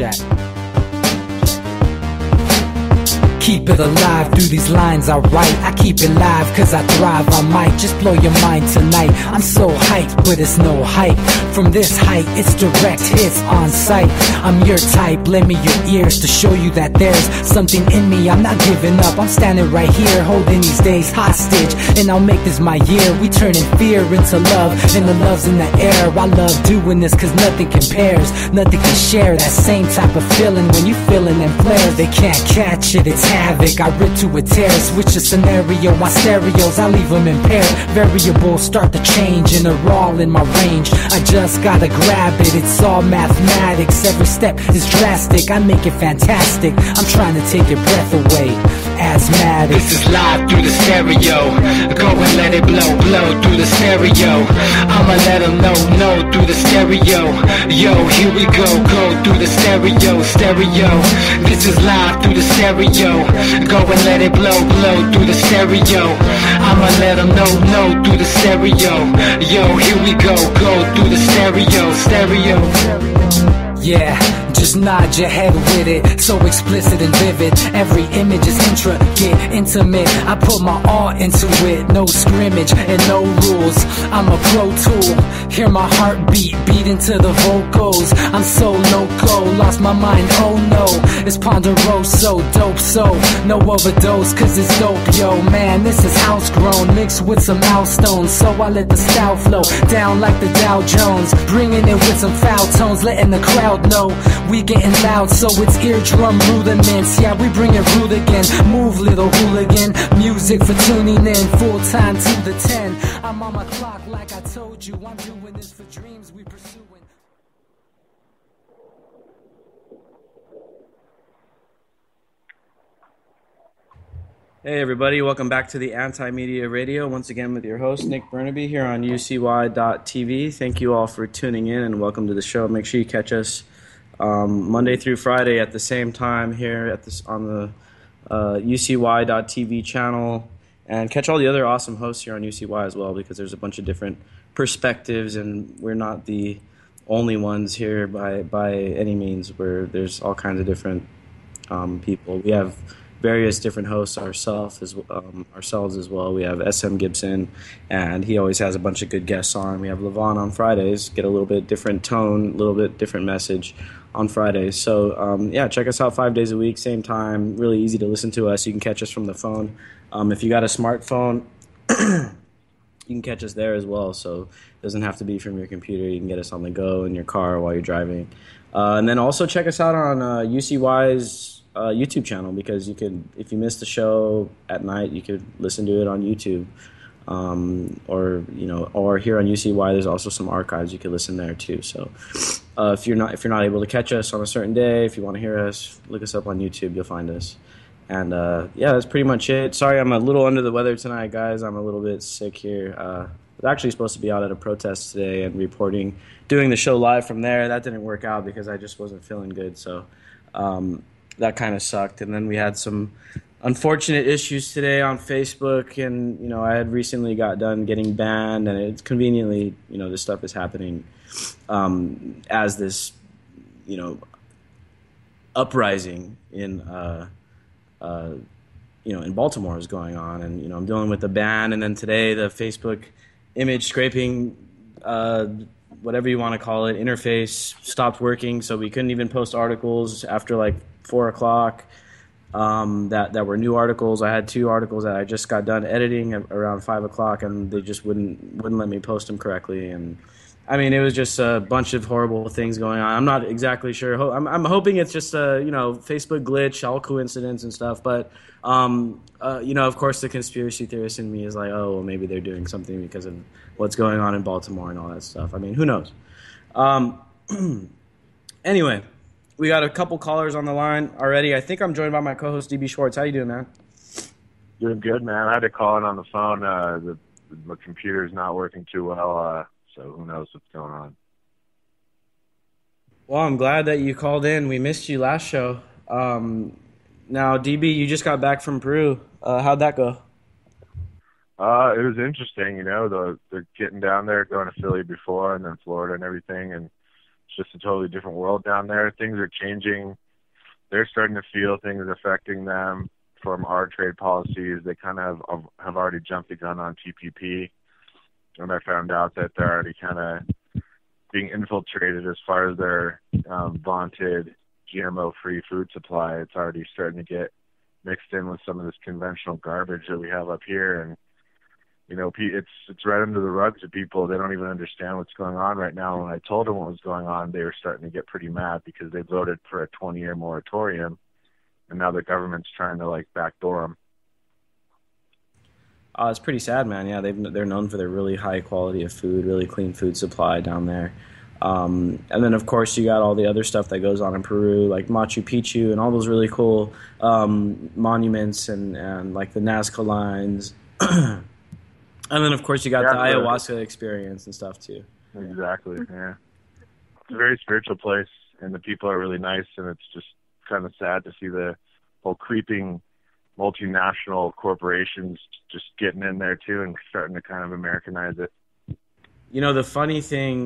that. Keep it alive through these lines I write. I keep it live cause I thrive. I might just blow your mind tonight. I'm so hyped, but it's no hype. From this height, it's direct hits on sight. I'm your type, lend me your ears to show you that there's something in me. I'm not giving up, I'm standing right here, holding these days hostage. And I'll make this my year. We turning fear into love, and the love's in the air. I love doing this cause nothing compares. Nothing can share that same type of feeling when you feeling and flares. They can't catch it, it's havoc. I rip to a tear, switch a scenario on stereos, I leave them impaired. Variables start to change and they're all in my range. I just gotta grab it, it's all mathematics. Every step is drastic, I make it fantastic. I'm trying to take your breath away. Asthmatic. This is live through the stereo. Go and let it blow, blow through the stereo. I'ma let them know through the stereo. Yo, here we go through the stereo, stereo. This is live through the stereo. Go and let it blow, blow through the stereo. I'ma let them know through the stereo. Yo, here we go through the stereo, stereo. Yeah, just nod your head with it, so explicit and vivid. Every image is intricate, intimate. I put my all into it, no scrimmage and no rules. I'm a pro tool, hear my heartbeat, beat into the vocals. I'm so loco, lost my mind, oh no. It's Ponderoso, dope, so no overdose, cause it's dope, yo. Man, this is house grown, mixed with some milestones. So I let the style flow down like the Dow Jones, bringing it with some foul tones, letting the crowd know we getting loud, so it's eardrum rudiments. Yeah, we bring it rude again. Move, little hooligan. Music for tuning in, full time to the 10. I'm on my clock like I told you. I'm doing this for dreams we pursuing. Hey everybody, welcome back to the Anti-Media Radio, once again with your host Nick Burnaby here on UCY.tv. Thank you all for tuning in and welcome to the show. Make sure you catch us Monday through Friday at the same time here at this on the UCY.tv channel, and catch all the other awesome hosts here on UCY as well, because there's a bunch of different perspectives and we're not the only ones here by any means. Where there's all kinds of different people. We have various different hosts ourselves as well. We have SM Gibson, and he always has a bunch of good guests on. We have Levon on Fridays, get a little bit different tone, a little bit different message on Fridays. So yeah, check us out 5 days a week, same time. Really easy to listen to us. You can catch us from the phone. If you got a smartphone, you can catch us there as well. So it doesn't have to be from your computer. You can get us on the go in your car while you're driving. And then also check us out on UCY's YouTube channel, because you could, if you missed the show at night, you could listen to it on YouTube, or here on UCY. There's also some archives you could listen there too. So if you're not able to catch us on a certain day, if you want to hear us, look us up on YouTube. You'll find us. And yeah, that's pretty much it. Sorry, I'm a little under the weather tonight, guys. I'm a little bit sick here. I was actually supposed to be out at a protest today and doing the show live from there. That didn't work out because I just wasn't feeling good. So that kind of sucked. And then we had some unfortunate issues today on Facebook, and I had recently got done getting banned, and it's conveniently, this stuff is happening as this, uprising in in Baltimore is going on, and I'm dealing with the ban, and then today the Facebook image scraping, whatever you want to call it, interface stopped working, so we couldn't even post articles after like 4 o'clock that were new articles. I had 2 articles that I just got done editing around 5 o'clock, and they just wouldn't let me post them correctly. And I mean, it was just a bunch of horrible things going on. I'm not exactly sure. I'm hoping it's just a Facebook glitch, all coincidence and stuff. But of course, the conspiracy theorist in me is like, oh, well, maybe they're doing something because of what's going on in Baltimore and all that stuff. I mean, who knows? Anyway, we got a couple callers on the line already. I think I'm joined by my co-host DB Schwartz. How you doing, man? Doing good, man. I had to call in on the phone. The computer's not working too well. So who knows what's going on. Well, I'm glad that you called in. We missed you last show. Now, DB, you just got back from Peru. How'd that go? It was interesting, they're getting down there, going to Philly before and then Florida and everything, and It's just a totally different world down there. Things are changing. They're starting to feel things affecting them from our trade policies. They kind of have already jumped the gun on TPP, and I found out that they're already kind of being infiltrated as far as their vaunted GMO-free food supply. It's already starting to get mixed in with some of this conventional garbage that we have up here, and it's right under the rug to people. They don't even understand what's going on right now. When I told them what was going on, they were starting to get pretty mad because they voted for a 20-year moratorium, and now the government's trying to backdoor them. It's pretty sad, man. Yeah, they're known for their really high quality of food, really clean food supply down there. And then, of course, you got all the other stuff that goes on in Peru, like Machu Picchu and all those really cool monuments and like the Nazca lines. And then, of course, you got the ayahuasca experience and stuff, too. Exactly, yeah. It's a very spiritual place, and the people are really nice, and it's just kind of sad to see the whole creeping multinational corporations just getting in there, too, and starting to kind of Americanize it. The funny thing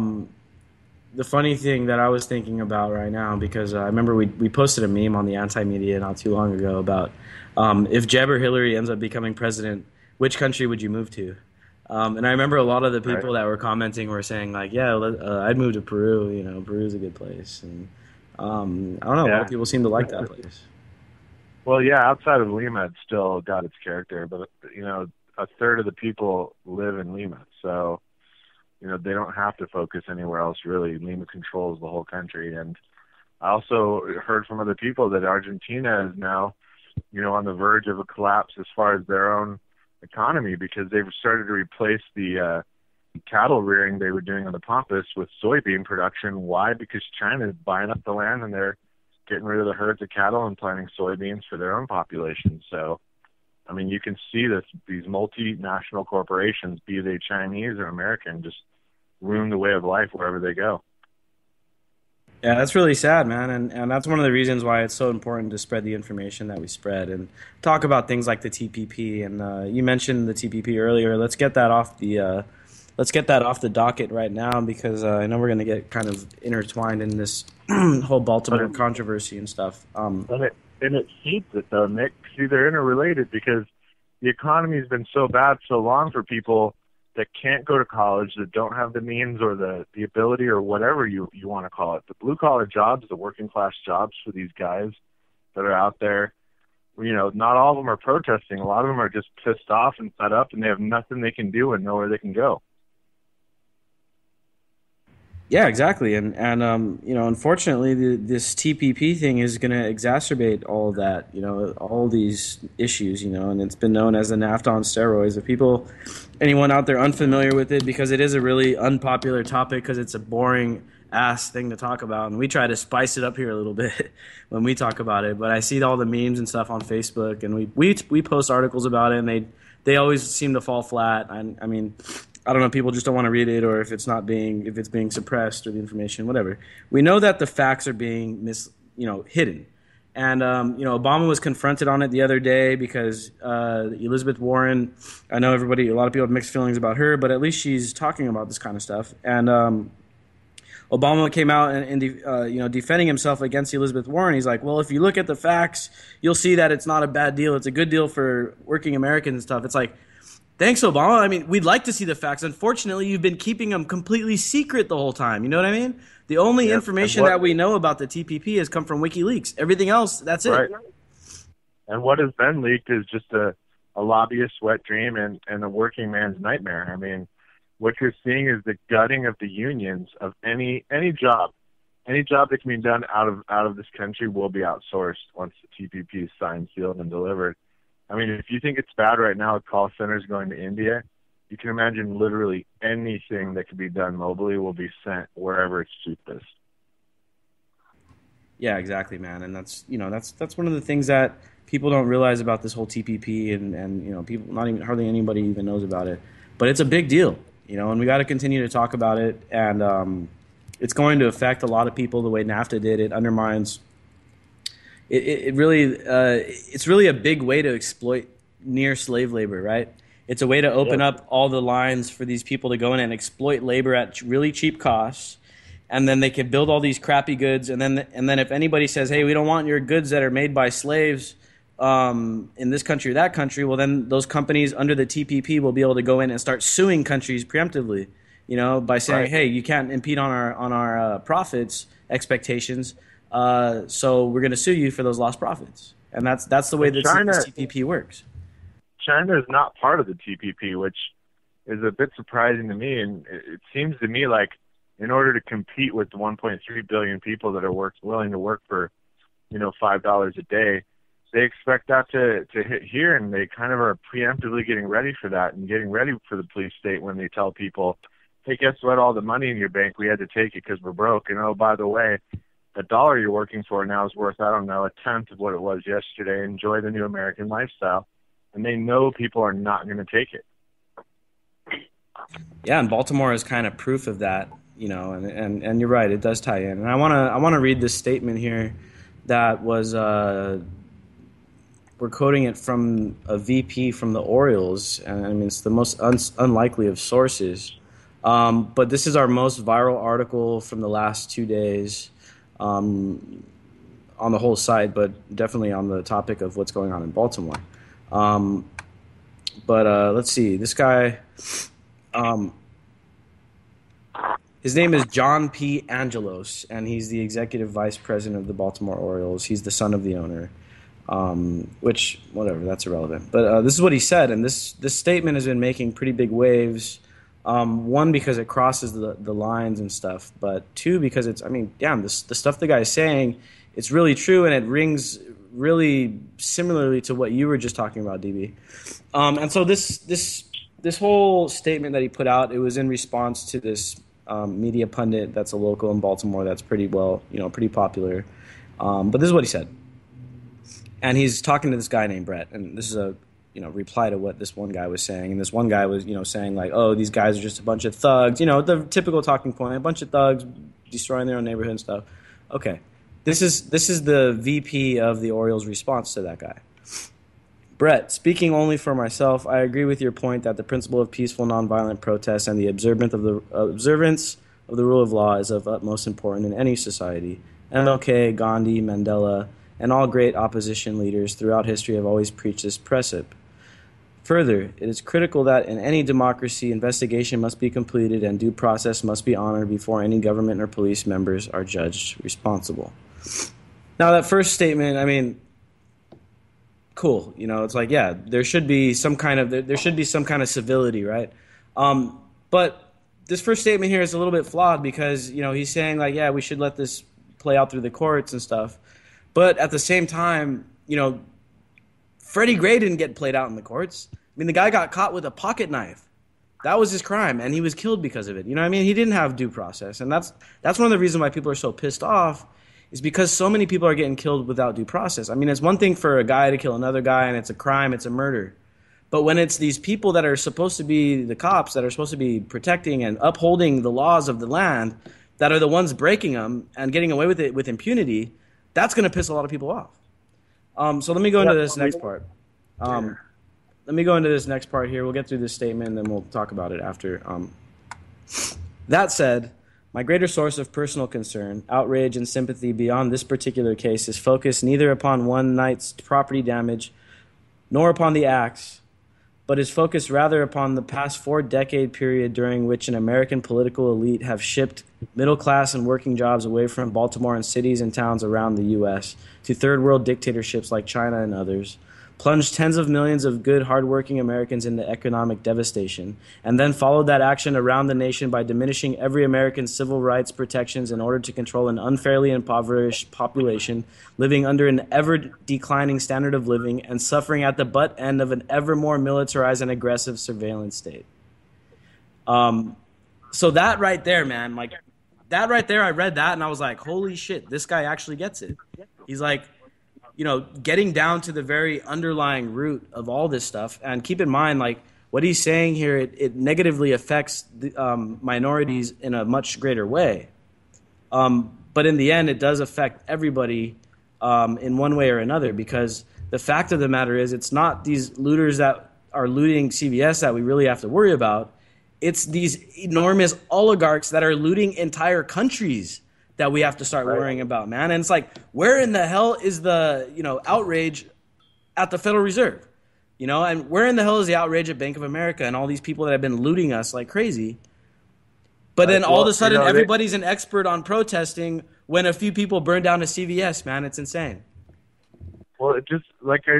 that I was thinking about right now, because I remember we posted a meme on the Anti-Media not too long ago about if Jeb or Hillary ends up becoming president, which country would you move to? And I remember a lot of the people that were commenting were saying, I'd move to Peru. Peru's a good place. And I don't know, a lot of people seem to like that place. Well, yeah, outside of Lima, it's still got its character. But, a third of the people live in Lima. So, they don't have to focus anywhere else, really. Lima controls the whole country. And I also heard from other people that Argentina is now, on the verge of a collapse as far as their own economy, because they've started to replace the cattle rearing they were doing on the Pampas with soybean production. Why? Because China is buying up the land and they're getting rid of the herds of cattle and planting soybeans for their own population. So, I mean, you can see these multinational corporations, be they Chinese or American, just ruin the way of life wherever they go. Yeah, that's really sad, man, and that's one of the reasons why it's so important to spread the information that we spread and talk about things like the TPP. And you mentioned the TPP earlier. Let's get that off the docket right now, because I know we're going to get kind of intertwined in this whole Baltimore controversy and stuff. And it feeds it, though, Nick. See, they're interrelated, because the economy has been so bad so long for people that can't go to college, that don't have the means or the ability or whatever you want to call it. The blue-collar jobs, the working-class jobs for these guys that are out there, not all of them are protesting. A lot of them are just pissed off and fed up, and they have nothing they can do and nowhere they can go. Yeah, exactly. And unfortunately, this TPP thing is going to exacerbate all that, all these issues, and it's been known as the NAFTA on steroids. If anyone out there unfamiliar with it, because it is a really unpopular topic, because it's a boring ass thing to talk about, and we try to spice it up here a little bit when we talk about it. But I see all the memes and stuff on Facebook, and we post articles about it, and they always seem to fall flat. I mean, I don't know, people just don't want to read it, or if it's being suppressed, or the information, whatever. We know that the facts are being hidden. And Obama was confronted on it the other day, because Elizabeth Warren, I know a lot of people have mixed feelings about her, but at least she's talking about this kind of stuff. And Obama came out and defending himself against Elizabeth Warren. He's like, well, if you look at the facts, you'll see that it's not a bad deal. It's a good deal for working Americans and stuff. It's like, thanks, Obama. I mean, we'd like to see the facts. Unfortunately, you've been keeping them completely secret the whole time. You know what I mean? The only information that we know about the TPP has come from WikiLeaks. Everything else, that's it. Right. And what has been leaked is just a lobbyist's wet dream and a working man's nightmare. I mean, what you're seeing is the gutting of the unions of any job. Any job that can be done out of this country will be outsourced once the TPP is signed, sealed, and delivered. I mean, if you think it's bad right now with call centers going to India, you can imagine literally anything that can be done mobily will be sent wherever it's cheapest. Yeah, exactly, man. And that's one of the things that people don't realize about this whole TPP, and people, hardly anybody even knows about it. But it's a big deal, and we got to continue to talk about it. And it's going to affect a lot of people the way NAFTA did. It undermines. It's really a big way to exploit near slave labor, right? It's a way to open up all the lines for these people to go in and exploit labor at really cheap costs, and then they can build all these crappy goods, and then if anybody says, hey, we don't want your goods that are made by slaves in this country or that country, well, then those companies under the TPP will be able to go in and start suing countries preemptively, by saying, hey, you can't impede on our profits expectations, so we're going to sue you for those lost profits. And that's the way that this TPP works. China is not part of the TPP, which is a bit surprising to me, and it seems to me like in order to compete with the 1.3 billion people that are willing to work for, $5 a day, they expect that to hit here, and they kind of are preemptively getting ready for that and getting ready for the police state when they tell people, hey, guess what? All the money in your bank, we had to take it because we're broke. And, oh, by the way, the dollar you're working for now is worth, I don't know, a tenth of what it was yesterday. Enjoy the new American lifestyle. And they know people are not going to take it. Yeah, and Baltimore is kind of proof of that, and you're right, it does tie in. And I want to read this statement here that was we're quoting it from a VP from the Orioles, and I mean it's the most unlikely of sources. But this is our most viral article from the last 2 days on the whole site, but definitely on the topic of what's going on in Baltimore. But let's see, this guy, his name is John P. Angelos, and he's the executive vice president of the Baltimore Orioles. He's the son of the owner. Which, whatever, that's irrelevant. But this is what he said, and this statement has been making pretty big waves. One, because it crosses the lines and stuff, but two, because it's, the stuff the guy's saying, it's really true, and it rings really similarly to what you were just talking about, DB. And so this whole statement that he put out, it was in response to this media pundit that's a local in Baltimore that's pretty popular. But this is what he said. And he's talking to this guy named Brett, and this is a reply to what this one guy was saying. And this one guy was saying like, oh, these guys are just a bunch of thugs, the typical talking point, a bunch of thugs destroying their own neighborhood and stuff. Okay, this is the VP of the Orioles' response to that guy. Brett, speaking only for myself, I agree with your point that the principle of peaceful nonviolent protest and the observance of the rule of law is of utmost importance in any society. MLK, Gandhi, Mandela, and all great opposition leaders throughout history have always preached this precept. Further, it is critical that in any democracy, investigation must be completed and due process must be honored before any government or police members are judged responsible. Now, that first statement, cool. It's like, yeah, there should be some kind of civility, right? But this first statement here is a little bit flawed because, he's saying like, yeah, we should let this play out through the courts and stuff. But at the same time, Freddie Gray didn't get played out in the courts. The guy got caught with a pocket knife. That was his crime, and he was killed because of it. He didn't have due process, and that's one of the reasons why people are so pissed off is because so many people are getting killed without due process. It's one thing for a guy to kill another guy, and it's a crime, it's a murder. But when it's these people that are supposed to be the cops, that are supposed to be protecting and upholding the laws of the land, that are the ones breaking them and getting away with it with impunity, that's going to piss a lot of people off. So let me go into this next part. Let me go into this next part here. We'll get through this statement, and then we'll talk about it after. That said, my greater source of personal concern, outrage, and sympathy beyond this particular case is focused neither upon one night's property damage nor upon the acts, but is focused rather upon the past 4-decade period during which an American political elite have shipped middle-class and working jobs away from Baltimore and cities and towns around the U.S. to third-world dictatorships like China and others, plunged tens of millions of good, hard-working Americans into economic devastation, and then followed that action around the nation by diminishing every American's civil rights protections in order to control an unfairly impoverished population living under an ever-declining standard of living and suffering at the butt end of an ever more militarized and aggressive surveillance state. So that right there, man, that right there, I read that and I was like, holy shit, this guy actually gets it. He's like, getting down to the very underlying root of all this stuff. And keep in mind, what he's saying here, it negatively affects the, minorities in a much greater way. But in the end, it does affect everybody in one way or another, because the fact of the matter is it's not these looters that are looting CVS that we really have to worry about. It's these enormous oligarchs that are looting entire countries that we have to start worrying about, man. And it's like, where in the hell is the, outrage at the Federal Reserve? And where in the hell is the outrage at Bank of America and all these people that have been looting us like crazy? But then all of a sudden, everybody's an expert on protesting when a few people burn down a CVS, man. It's insane. Well, it just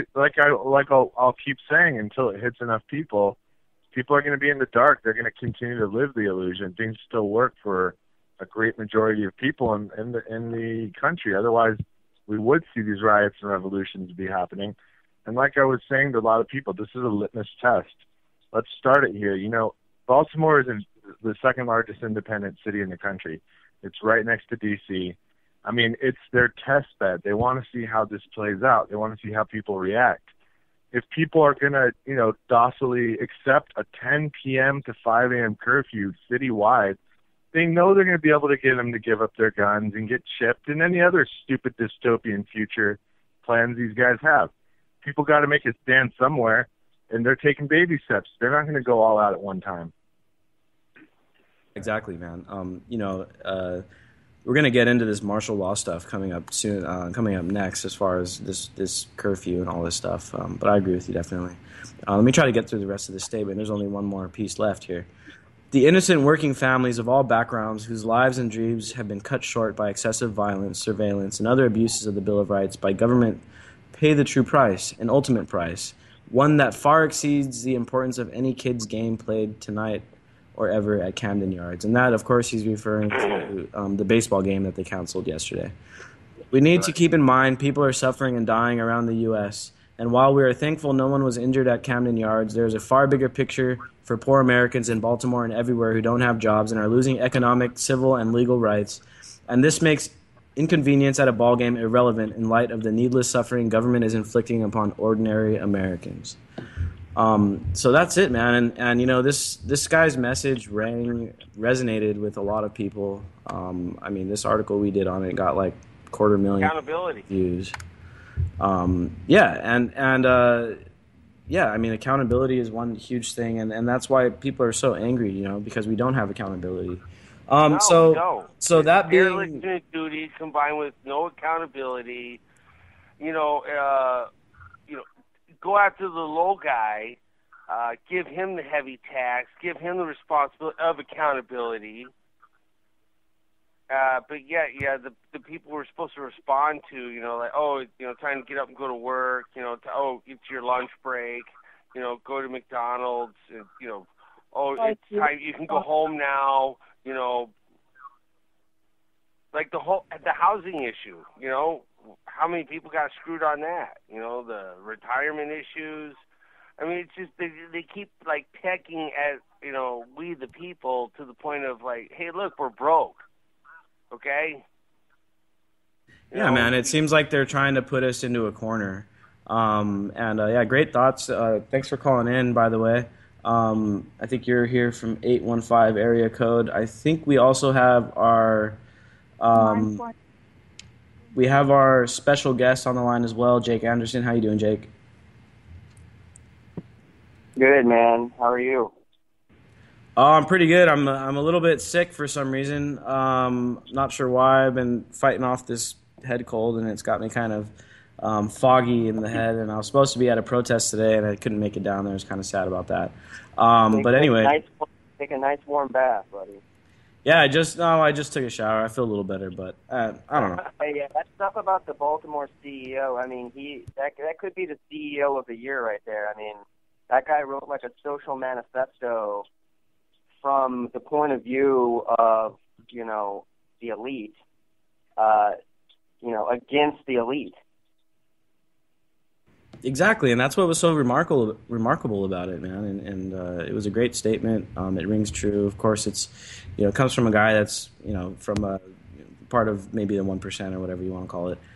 I'll keep saying until it hits enough people are going to be in the dark. They're going to continue to live the illusion. Things still work for a great majority of people in the country. Otherwise, we would see these riots and revolutions be happening. And like I was saying to a lot of people, this is a litmus test. Let's start it here. Baltimore is the second largest independent city in the country. It's right next to D.C. I mean, it's their test bed. They want to see how this plays out. They want to see how people react. If people are going to, docilely accept a 10 p.m. to 5 a.m. curfew citywide, they know they're going to be able to get them to give up their guns and get chipped and any other stupid dystopian future plans these guys have. People got to make a stand somewhere, and they're taking baby steps. They're not going to go all out at one time. Exactly, man. We're going to get into this martial law stuff coming up soon, coming up next as far as this curfew and all this stuff. But I agree with you definitely. Let me try to get through the rest of this statement. There's only one more piece left here. The innocent working families of all backgrounds whose lives and dreams have been cut short by excessive violence, surveillance, and other abuses of the Bill of Rights by government pay the true price, an ultimate price, one that far exceeds the importance of any kid's game played tonight or ever at Camden Yards. And that, of course, he's referring to the baseball game that they canceled yesterday. We need to keep in mind people are suffering and dying around the U.S., and while we are thankful no one was injured at Camden Yards, there is a far bigger picture for poor Americans in Baltimore and everywhere who don't have jobs and are losing economic, civil, and legal rights. And this makes inconvenience at a ballgame irrelevant in light of the needless suffering government is inflicting upon ordinary Americans. So that's it, man. And this guy's message resonated with a lot of people. This article we did on it got like 250,000 views. Accountability is one huge thing, and that's why people are so angry, because we don't have accountability. So that being duty combined with no accountability, go after the low guy, give him the heavy tax, give him the responsibility of accountability. The people we're supposed to respond to, trying to get up and go to work, it's your lunch break, go to McDonald's, it's time, you can go home now, like the housing issue, how many people got screwed on that? The retirement issues. I mean, it's just they keep like pecking at we the people to the point of like, hey, look, we're broke. Okay. Man, it seems like they're trying to put us into a corner. Great thoughts. Thanks for calling in, by the way. I think you're here from 815 area code. I think we also have our special guest on the line as well, Jake Anderson. How you doing, Jake? Good, man. How are you? I'm pretty good. I'm a little bit sick for some reason. Not sure why. I've been fighting off this head cold, and it's got me kind of foggy in the head. And I was supposed to be at a protest today, and I couldn't make it down there. I was kind of sad about that. But anyway, take a nice warm bath, buddy. Yeah, I just took a shower. I feel a little better, but I don't know. Hey, that stuff about the Baltimore CEO. I mean, that could be the CEO of the year right there. I mean, that guy wrote like a social manifesto from the point of view of, the elite, against the elite. Exactly, and that's what was so remarkable about it, man. And it was a great statement. It rings true. Of course, it's, it comes from a guy that's, from a part of maybe the 1% or whatever you want to call it.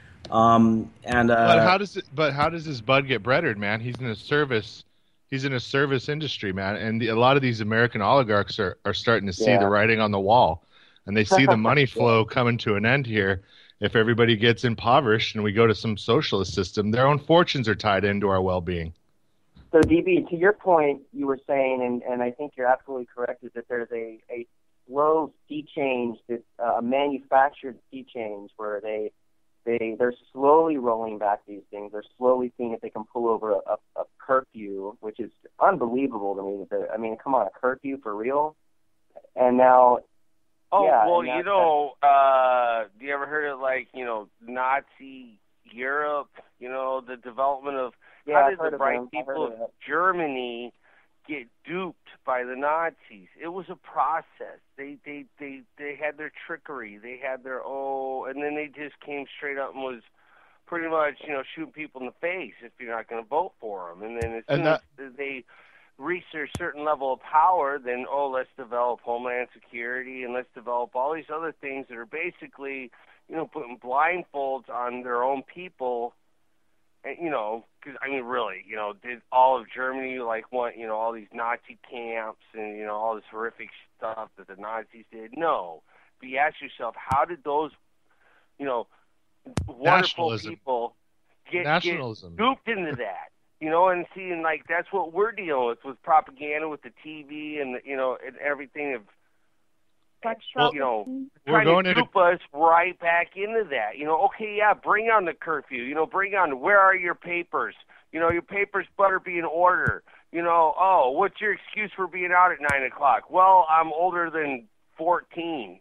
But how does this bud get breaded, man? He's in a service industry, man, and a lot of these American oligarchs are starting to see the writing on the wall, and they see the money flow coming to an end here. If everybody gets impoverished and we go to some socialist system, their own fortunes are tied into our well-being. So, DB, to your point, you were saying, and I think you're absolutely correct, is that there's a slow sea change, a manufactured sea change where they're slowly rolling back these things. They're slowly seeing if they can pull over a curfew, which is unbelievable to me. I mean, come on, a curfew for real? And now... Oh, yeah, well, do you ever heard of, like, Nazi Europe, the development of... how did the bright people of Germany get duped by the Nazis? It was a process. They had their trickery. They had their and then they just came straight up and was pretty much shooting people in the face if you're not going to vote for them. And then as soon as they reached their certain level of power, then let's develop Homeland Security and let's develop all these other things that are basically putting blindfolds on their own people. And, because, I mean, really, did all of Germany, want, all these Nazi camps and, all this horrific stuff that the Nazis did? No. But you ask yourself, how did those, wonderful people get duped into that? And seeing, that's what we're dealing with propaganda, with the TV and, and everything of, trying to dupe us right back into that. Okay, yeah, bring on the curfew. Bring on, where are your papers? Your papers better be in order. What's your excuse for being out at 9 o'clock? Well, I'm older than 14.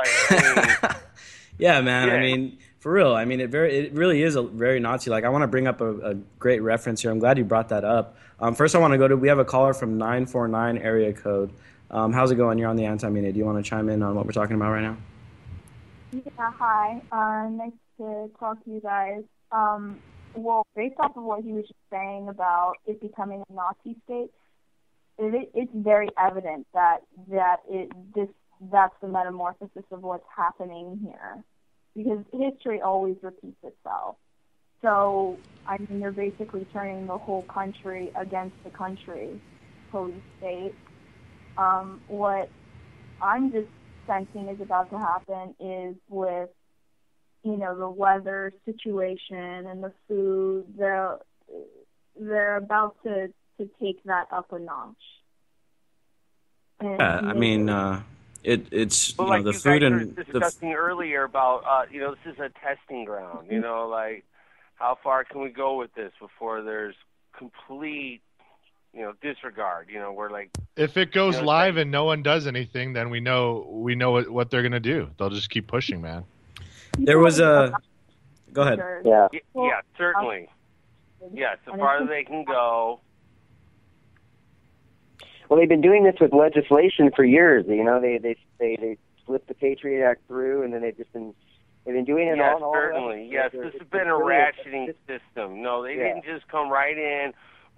Yeah, man. Yeah. I mean, for real. I mean, it really is a very Nazi-like. I want to bring up a great reference here. I'm glad you brought that up. First, I want to we have a caller from 949 area code. How's it going? You're on the Anti-Media. Do you want to chime in on what we're talking about right now? Yeah, hi. Nice to talk to you guys. Well, based off of what he was just saying about it becoming a Nazi state, it's very evident that's the metamorphosis of what's happening here, because history always repeats itself. So, I mean, they're basically turning the whole country against the country, police state. What I'm just sensing is about to happen is with, the weather situation and the food, they're about to take that up a notch. Yeah, I mean, it's well, the food and were discussing earlier about this is a testing ground. How far can we go with this before there's complete disregard? We're if it goes live and no one does anything, then we know what they're gonna do. They'll just keep pushing, man. There was a. Go ahead. Yeah. Yeah, certainly. Yeah, so far as they can go. Well, they've been doing this with legislation for years. They slipped the Patriot Act through, and then they've been doing it all. Certainly. Yes, this has been a ratcheting system. No, they didn't just come right in,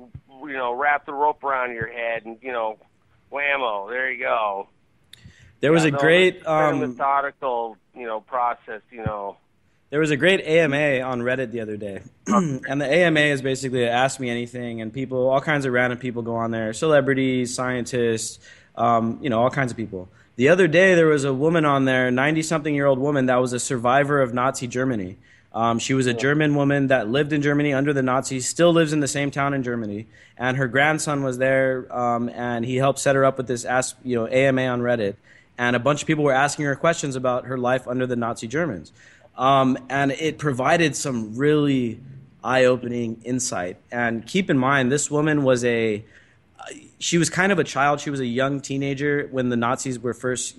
wrap the rope around your head, and whammo, there you go. There was a great methodical, process. There was a great AMA on Reddit the other day, and the AMA is basically Ask Me Anything, and people, all kinds of random people go on there, celebrities, scientists, all kinds of people. The other day, there was a woman on there, 90-something-year-old woman that was a survivor of Nazi Germany. She was a German woman that lived in Germany under the Nazis, still lives in the same town in Germany, and her grandson was there, and he helped set her up with this AMA on Reddit, and a bunch of people were asking her questions about her life under the Nazi Germans. And it provided some really eye-opening insight. And keep in mind, this woman was she was kind of a child. She was a young teenager when the Nazis were first,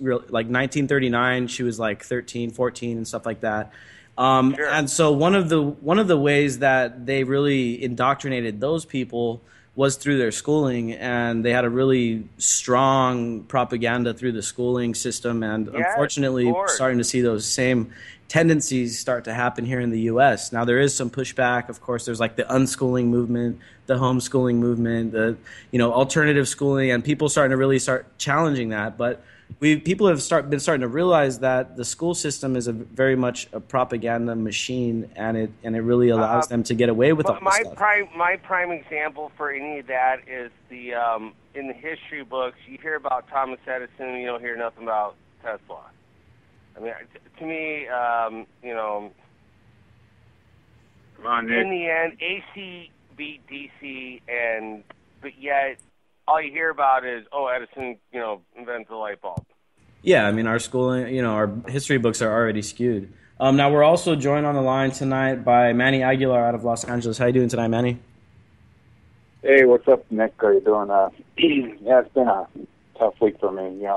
1939. She was 13, 14, and stuff like that. Sure. And so one of the ways that they really indoctrinated those people was through their schooling, and they had a really strong propaganda through the schooling system. And unfortunately, starting to see those same tendencies start to happen here in the U.S. Now, there is some pushback. Of course, there's the unschooling movement, the homeschooling movement, the alternative schooling, and people starting to really start challenging that. But people have been starting to realize that the school system is very much a propaganda machine, and it really allows them to get away with all this stuff. My prime example for any of that is the in the history books, you hear about Thomas Edison, and you don't hear nothing about Tesla. I mean, to me, in the end, AC beat DC, and but yet all you hear about is, oh, Edison, invents the light bulb. Yeah, I mean, our schooling, our history books are already skewed. Now, we're also joined on the line tonight by Manny Aguilar out of Los Angeles. How you doing tonight, Manny? Hey, what's up, Nick? How you doing? Yeah, it's been a tough week for me.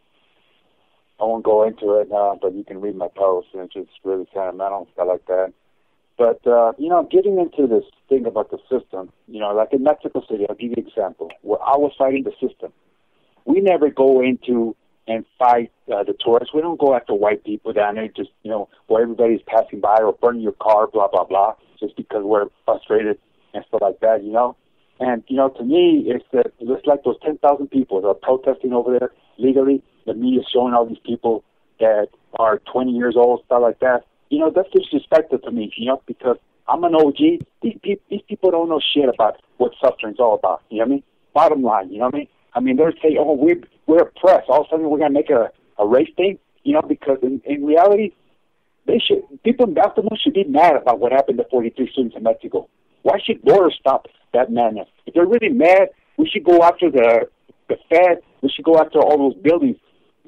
I won't go into it, but you can read my post, and it's just really sentimental, stuff like that. But, getting into this thing about the system, like in Mexico City, I'll give you an example, where I was fighting the system. We never go into and fight the tourists. We don't go after white people down there just, where everybody's passing by or burning your car, blah, blah, blah, just because we're frustrated and stuff like that, And, to me, it's like those 10,000 people that are protesting over there legally. The media is showing all these people that are 20 years old, stuff like that. That's disrespectful to me, because I'm an OG. These people don't know shit about what suffering's all about, you know what I mean? Bottom line, you know what I mean? I mean, they're saying, oh, we're oppressed. All of a sudden we're going to make a race thing, because in reality, people in Baltimore should be mad about what happened to 43 students in Mexico. Why should borders stop that madness? If they're really mad, we should go after the Fed. We should go after all those buildings.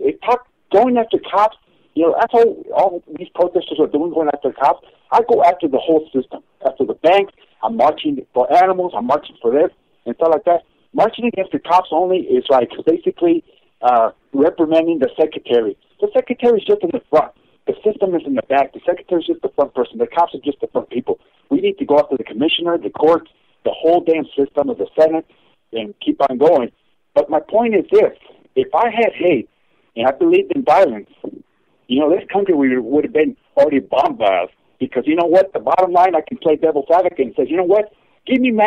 Going after cops, that's all these protesters are doing, going after cops. I go after the whole system. After the banks, I'm marching for animals, I'm marching for this, and stuff like that. Marching against the cops only is like basically reprimanding the secretary. The secretary's just in the front. The system is in the back. The secretary's just the front person. The cops are just the front people. We need to go after the commissioner, the courts, the whole damn system of the Senate, and keep on going. But my point is this. If I had hate and I believed in violence, this country would have been already bombed by us. Because you know what? The bottom line, I can play devil's advocate and say, you know what? Give me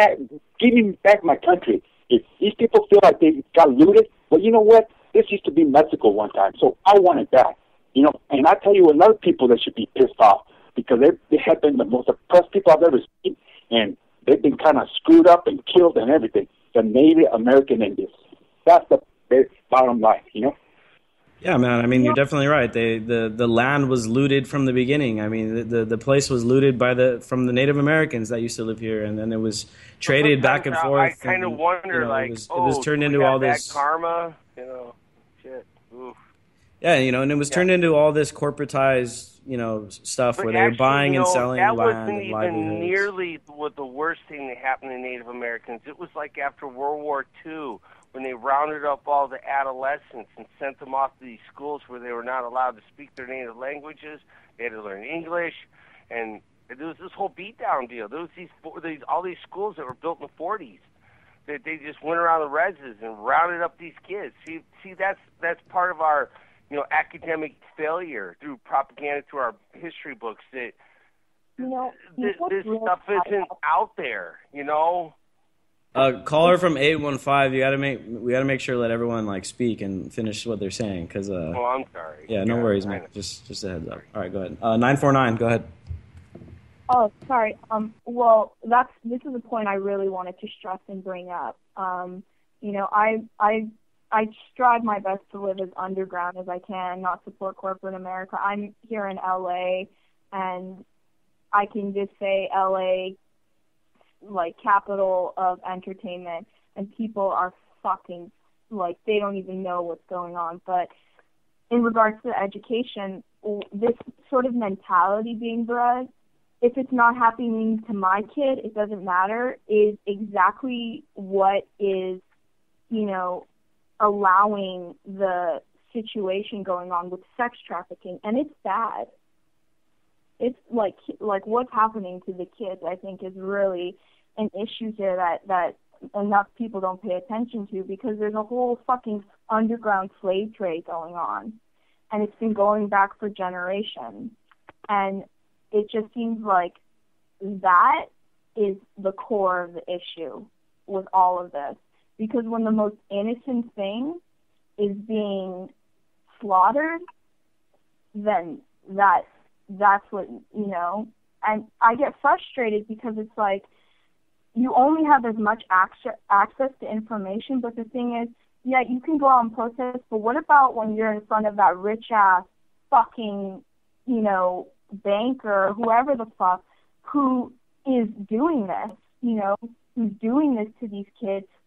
back my country. If these people feel like they got looted, well, you know what? This used to be Mexico one time, so I want it back. And I tell you another people that should be pissed off because they have been the most oppressed people I've ever seen, and they've been kind of screwed up and killed and everything. The Native American Indians. That's the bottom line, Yeah, man. I mean, you're definitely right. The land was looted from the beginning. I mean, the place was looted from the Native Americans that used to live here, and then it was traded back and forth. I kind of wonder, it was turned into all this karma, shit. Oof. Yeah, and it was turned into all this corporatized, stuff but where they were buying and selling that land wasn't and even livelihoods. nearly what the worst thing that happened to Native Americans. It was like after World War II, when they rounded up all the adolescents and sent them off to these schools where they were not allowed to speak their native languages. They had to learn English, and there was this whole beatdown deal. There was all these schools that were built in the 40s that they just went around the reses and rounded up these kids. See, that's part of our academic failure through propaganda, through our history books. That this stuff isn't out there. Caller from 815. We gotta make sure let everyone speak and finish what they're saying because. Oh, I'm sorry. Yeah, no worries, man. Just a heads up. All right, go ahead. 949. Go ahead. Oh, sorry. Well, this is a point I really wanted to stress and bring up. I strive my best to live as underground as I can, not support corporate America. I'm here in LA, and I can just say LA, capital of entertainment, and people are fucking, they don't even know what's going on. But in regards to education, this sort of mentality being bred, if it's not happening to my kid, it doesn't matter, is exactly what is, allowing the situation going on with sex trafficking, and it's bad. It's like what's happening to the kids, I think, is really an issue here that enough people don't pay attention to, because there's a whole fucking underground slave trade going on, and it's been going back for generations, and it just seems like that is the core of the issue with all of this. Because when the most innocent thing is being slaughtered, then that's what, and I get frustrated because it's like you only have as much access to information, but the thing is, yeah, you can go out and protest, but what about when you're in front of that rich-ass fucking, banker or whoever the fuck who is doing this, who's doing this to these kids,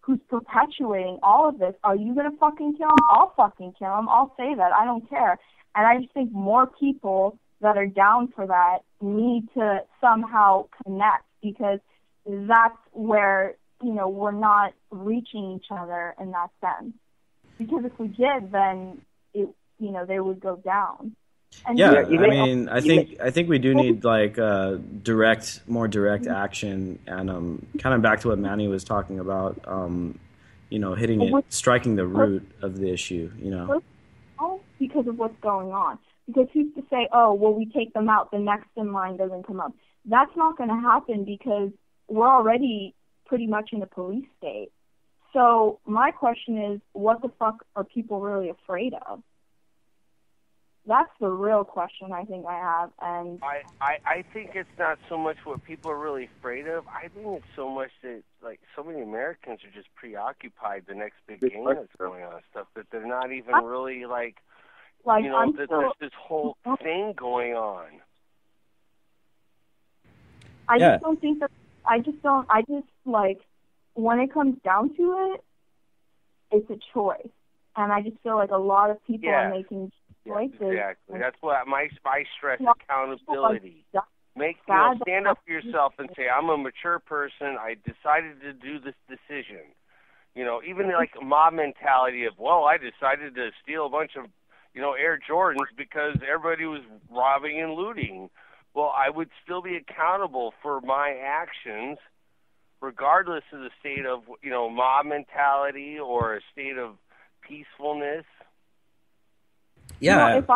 who's perpetuating all of this, are you going to fucking kill him? I'll fucking kill him. I'll say that. I don't care. And I just think more people that are down for that need to somehow connect, because that's where, we're not reaching each other in that sense. Because if we did, then they would go down. And I think we do need like more direct action, and kind of back to what Manny was talking about. Striking the root of the issue. Because of what's going on. Because who's to say, oh, well, we take them out, the next in line doesn't come up? That's not going to happen, because we're already pretty much in a police state. So my question is, what the fuck are people really afraid of? That's the real question I think I have. And I think it's not so much what people are really afraid of. I think it's so much that, like, so many Americans are just preoccupied the next big game that's going on, stuff that they're not even really there's this whole thing going on. I just don't think that. I just when it comes down to it, it's a choice, and I just feel like a lot of people are making choices. Exactly. That's what my stress: accountability. Stand up for yourself and say, "I'm a mature person. I decided to do this decision." Even like mob mentality of, "Well, I decided to steal a bunch of, Air Jordans because everybody was robbing and looting." Well, I would still be accountable for my actions, regardless of the state of, mob mentality or a state of peacefulness. Yeah,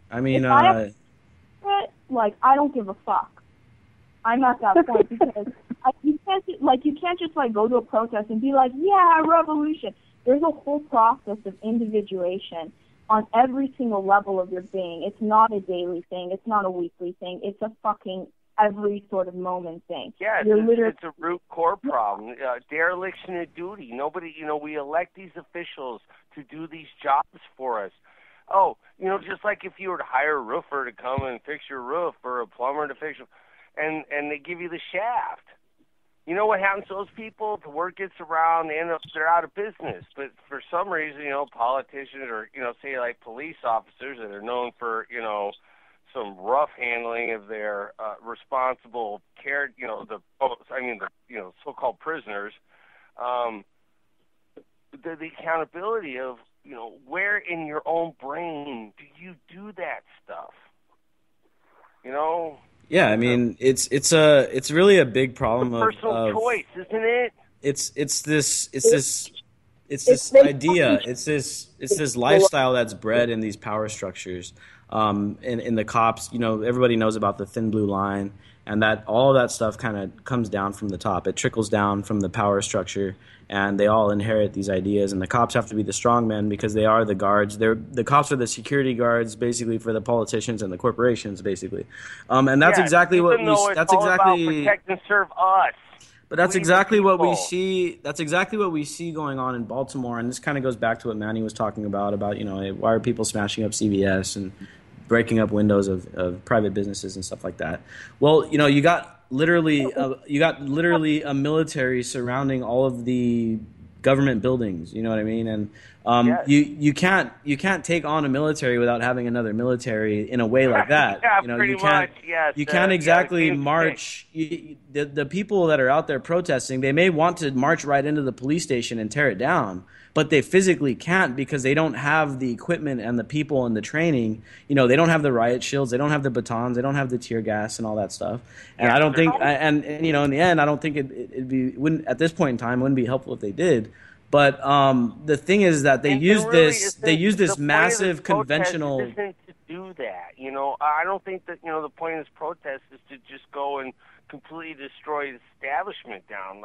I don't give a fuck. I'm at that point because you can't just go to a protest and be like, yeah, revolution. There's a whole process of individuation on every single level of your being. It's not a daily thing. It's not a weekly thing. It's a fucking every sort of moment thing. Yeah, it's a root core problem. Dereliction of duty. Nobody, we elect these officials to do these jobs for us. Oh, just like if you were to hire a roofer to come and fix your roof, or a plumber to fix your, and they give you the shaft. You know what happens to those people? The word gets around, they're out of business. But for some reason, politicians or, say like police officers that are known for, some rough handling of their responsible care, the so-called prisoners, the accountability of, where in your own brain do you do that stuff? Yeah, I mean, it's really a big problem of personal choice, isn't it? It's this idea. It's this lifestyle that's bred in these power structures. In the cops, everybody knows about the thin blue line, and that all of that stuff kind of comes down from the top. It trickles down from the power structure, and they all inherit these ideas. And the cops have to be the strong men because they are the guards. The cops are the security guards, basically, for the politicians and the corporations, basically. And that's exactly what we. That's exactly about protect and serve us. But that's exactly what we see. That's exactly what we see going on in Baltimore, and this kind of goes back to what Manny was talking about why are people smashing up CVS and breaking up windows of private businesses and stuff like that. Well, you got literally a military surrounding all of the government buildings. You know what I mean? And you can't take on a military without having another military in a way like that. You can't exactly march. The people that are out there protesting, they may want to march right into the police station and tear it down, but they physically can't because they don't have the equipment and the people and the training. They don't have the riot shields, they don't have the batons, they don't have the tear gas and all that stuff. And I don't think, and in the end, I don't think wouldn't at this point in time, it wouldn't be helpful if they did. But the thing is that they use this massive conventional. Isn't to do that, I don't think that the point of this protest is to just go and completely destroy the establishment down,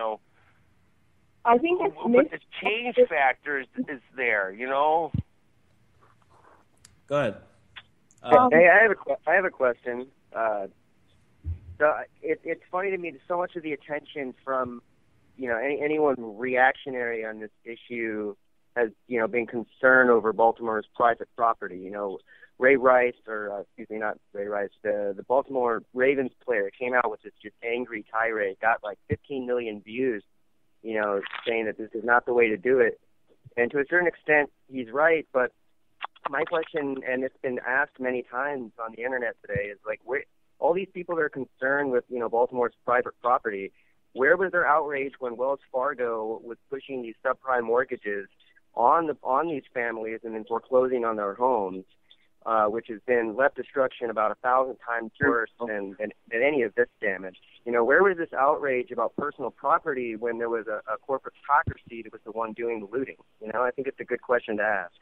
I think but the change factor is there, Go ahead. Hey, I have a question. So it's funny to me that so much of the attention from anyone reactionary on this issue has been concerned over Baltimore's private property. Ray Rice, not Ray Rice, the Baltimore Ravens player came out with this just angry tirade, got like 15 million views. saying that this is not the way to do it. And to a certain extent, he's right. But my question, and it's been asked many times on the internet today, is like, all these people that are concerned with, Baltimore's private property, where was their outrage when Wells Fargo was pushing these subprime mortgages on these families and then foreclosing on their homes, which has been left destruction about 1,000 times worse than any of this damage? Where was this outrage about personal property when there was a corporate autocracy that was the one doing the looting? I think it's a good question to ask.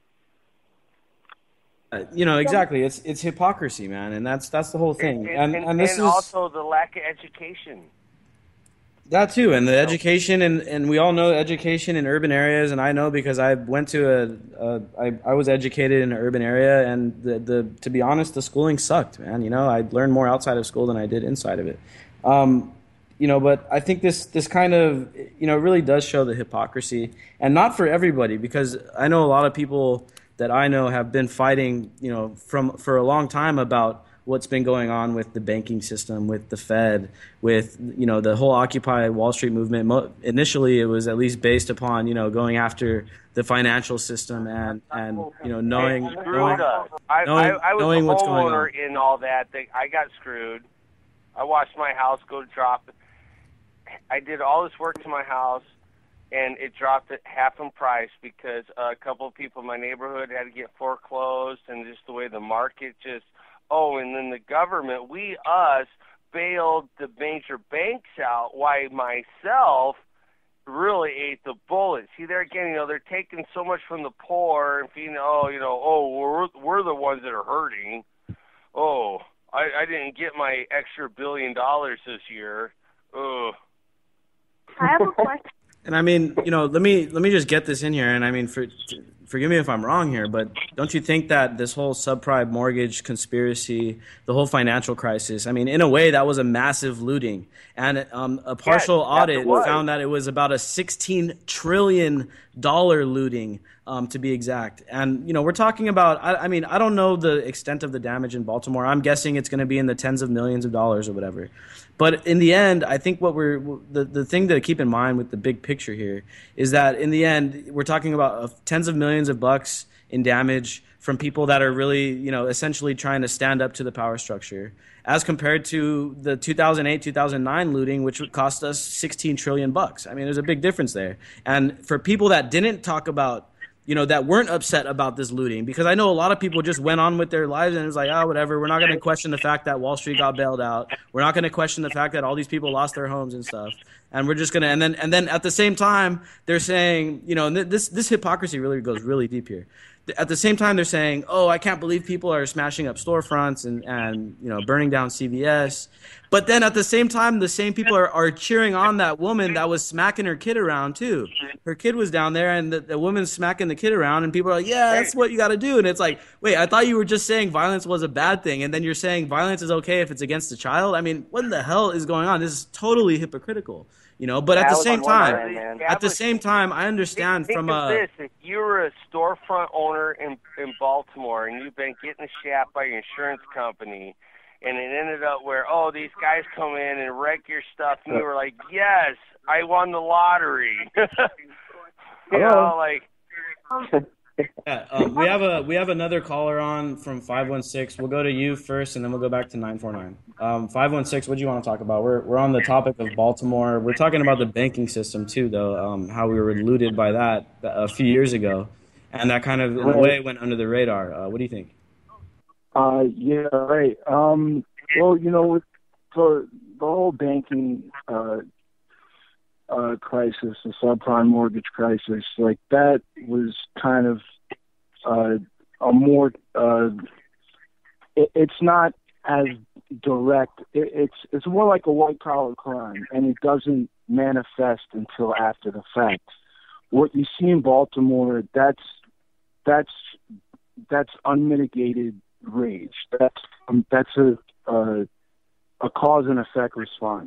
Exactly. It's hypocrisy, man, and that's the whole thing. And this is also the lack of education. That too, and the education, and we all know education in urban areas, and I know because I went to I was educated in an urban area, and to be honest, the schooling sucked, man. I learned more outside of school than I did inside of it. But I think this kind of, really does show the hypocrisy, and not for everybody, because I know a lot of people that I know have been fighting, for a long time about what's been going on with the banking system, with the Fed, with, the whole Occupy Wall Street movement. Initially, it was at least based upon, going after the financial system and knowing what's going on. In all that. I got screwed. I watched my house go drop. I did all this work to my house, and it dropped at half in price because a couple of people in my neighborhood had to get foreclosed, and just the way the market just... Oh, and then the government, us, bailed the major banks out, while myself really ate the bullet. See, there again, they're taking so much from the poor and feeding, we're the ones that are hurting. Oh, I didn't get my extra $1 billion this year. Ugh. I have a question. And I mean, let me just get this in here. And I mean, forgive me if I'm wrong here, but don't you think that this whole subprime mortgage conspiracy, the whole financial crisis, I mean, in a way, that was a massive looting. And a partial audit found that it was about a $16 trillion looting, to be exact. And, we're talking about, I mean, I don't know the extent of the damage in Baltimore. I'm guessing it's going to be in the tens of millions of dollars or whatever. But in the end, I think what the thing to keep in mind with the big picture here is that in the end, we're talking about tens of millions of bucks in damage from people that are really, essentially trying to stand up to the power structure, as compared to the 2008-2009 looting, which would cost us $16 trillion. I mean, there's a big difference there. And for people that didn't talk about, that weren't upset about this looting, because I know a lot of people just went on with their lives and it was like, whatever, we're not going to question the fact that Wall Street got bailed out. We're not going to question the fact that all these people lost their homes and stuff. And we're just going to, and then at the same time, they're saying, and this hypocrisy really goes really deep here. At the same time, they're saying, I can't believe people are smashing up storefronts and burning down CVS. But then at the same time, the same people are cheering on that woman that was smacking her kid around too. Her kid was down there, and the woman's smacking the kid around, and people are like, yeah, that's what you got to do. And it's like, wait, I thought you were just saying violence was a bad thing, and then you're saying violence is okay if it's against a child? I mean, what the hell is going on? This is totally hypocritical. But at the same time, I understand think from of this. If you were a storefront owner in Baltimore and you've been getting shapped by your insurance company, and it ended up where, these guys come in and wreck your stuff, and you were like, yes, I won the lottery. Yeah, we have another caller on from 516. We'll go to you first, and then we'll go back to 949. 516, what do you want to talk about? We're on the topic of Baltimore. We're talking about the banking system too, though. How we were looted by that a few years ago, and that kind of in a way went under the radar. What do you think? Yeah, right. Well, for the whole banking crisis, the subprime mortgage crisis, like that was kind of a more. It's not as direct. It's more like a white collar crime, and it doesn't manifest until after the fact. What you see in Baltimore, that's unmitigated rage. That's a cause and effect response.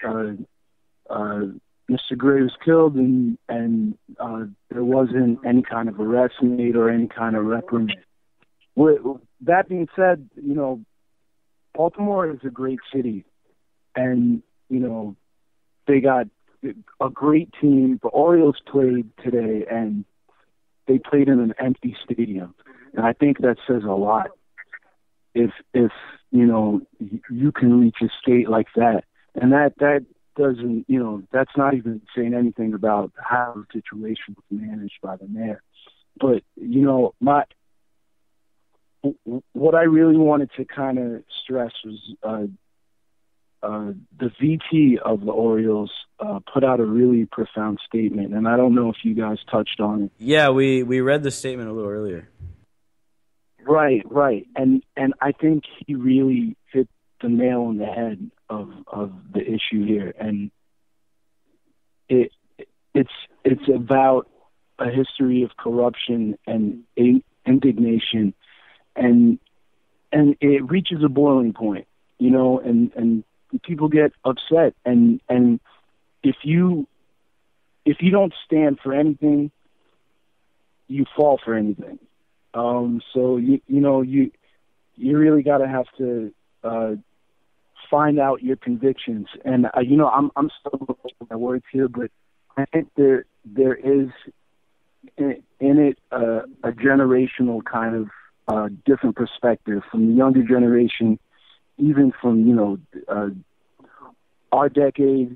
Mr. Gray was killed, and there wasn't any kind of arrest made or any kind of reprimand. That being said, Baltimore is a great city, and they got a great team. The Orioles played today, and they played in an empty stadium, and I think that says a lot. If you know, you can reach a state like that, and that doesn't, you know, that's not even saying anything about how the situation was managed by the mayor. But you know, what I really wanted to kind of stress was the VP of the Orioles put out a really profound statement, and I don't know if you guys touched on it. Yeah, we read the statement a little earlier. Right, and I think he really hit the nail on the head of the issue here, and it's about a history of corruption and indignation, and it reaches a boiling point, you know, and people get upset, and if you don't stand for anything, you fall for anything. So you really got to have to find out your convictions, and you know, I'm still looking at my words here, but I think there is in it a generational kind of different perspective from the younger generation, even from, you know, our decades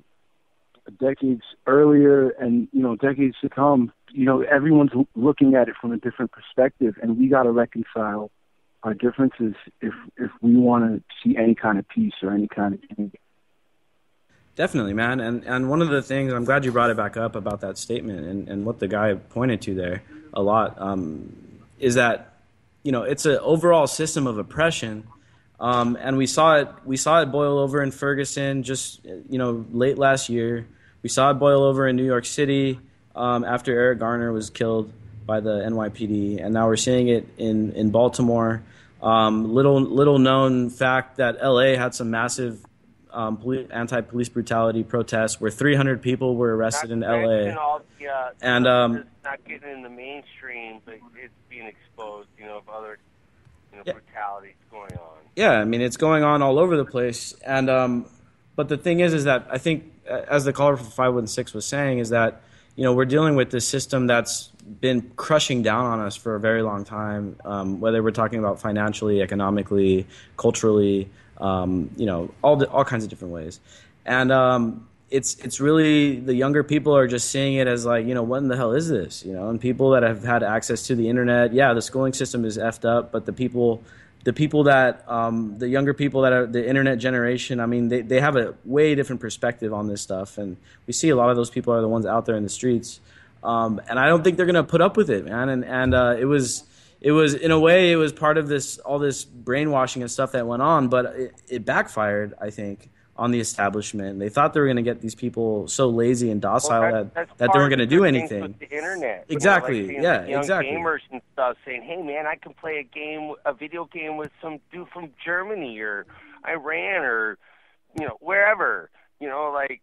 earlier, and, you know, decades to come. You know, everyone's looking at it from a different perspective, and we got to reconcile our differences if we want to see any kind of peace or any kind of change. Definitely, man. And one of the things, I'm glad you brought it back up about that statement and what the guy pointed to there a lot, is that, you know, it's an overall system of oppression. And we saw it boil over in Ferguson just, you know, late last year. We saw it boil over in New York City after Eric Garner was killed by the NYPD, and now we're seeing it in Baltimore. Little known fact that LA had some massive anti-police brutality protests where 300 people were arrested in LA. And it's not getting in the mainstream, but it's being exposed, you know, of other, you know, brutalities going on. Yeah, I mean, it's going on all over the place. And but the thing is that I think, as the caller from 516 was saying, is that, you know, we're dealing with this system that's been crushing down on us for a very long time, whether we're talking about financially, economically, culturally, you know, all kinds of different ways. And it's really, the younger people are just seeing it as like, you know, what in the hell is this? You know, and people that have had access to the internet, yeah, the schooling system is effed up, but the people that, the younger people that are the internet generation, I mean, they have a way different perspective on this stuff. And we see a lot of those people are the ones out there in the streets. And I don't think they're going to put up with it, man. And it was, in a way, it was part of all this brainwashing and stuff that went on, but it backfired, I think, on the establishment. They thought they were going to get these people so lazy and docile that they weren't going to do anything. With the internet, exactly. You know, like yeah, young exactly. Gamers and stuff saying, "Hey, man, I can play a video game with some dude from Germany or Iran or, you know, wherever." You know, like,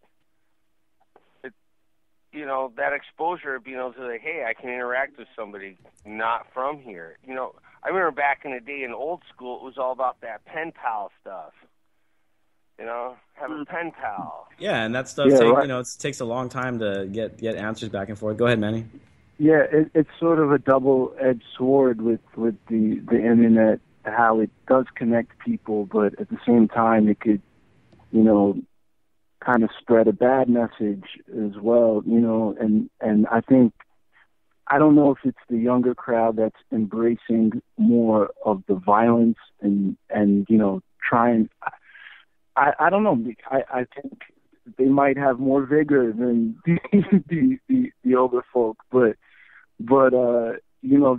you know, that exposure of being able to say, "Hey, I can interact with somebody not from here." You know, I remember back in the day in old school, it was all about that pen pal stuff. You know, have a pen pal. Yeah, and that stuff, you know, it takes a long time to get answers back and forth. Go ahead, Manny. Yeah, it's sort of a double-edged sword with the internet, how it does connect people, but at the same time, it could, you know, kind of spread a bad message as well, you know, and I think, I don't know if it's the younger crowd that's embracing more of the violence and you know, trying. I don't know. I think they might have more vigor than the older folk, but you know,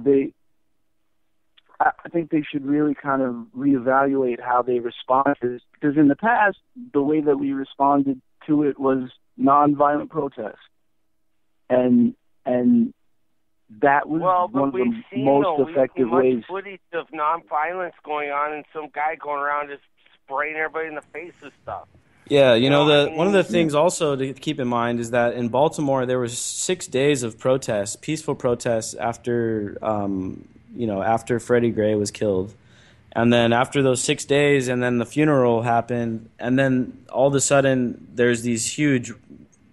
I think they should really kind of reevaluate how they respond to this, because in the past, the way that we responded to it was nonviolent protest, and that was one of the most effective ways. Footage of nonviolence going on, and some guy going around just spraying everybody in the face with stuff. Yeah, you know, one of the things also to keep in mind is that in Baltimore there was 6 days of protests, peaceful protests after after Freddie Gray was killed. And then after those 6 days, and then the funeral happened, and then all of a sudden there's these huge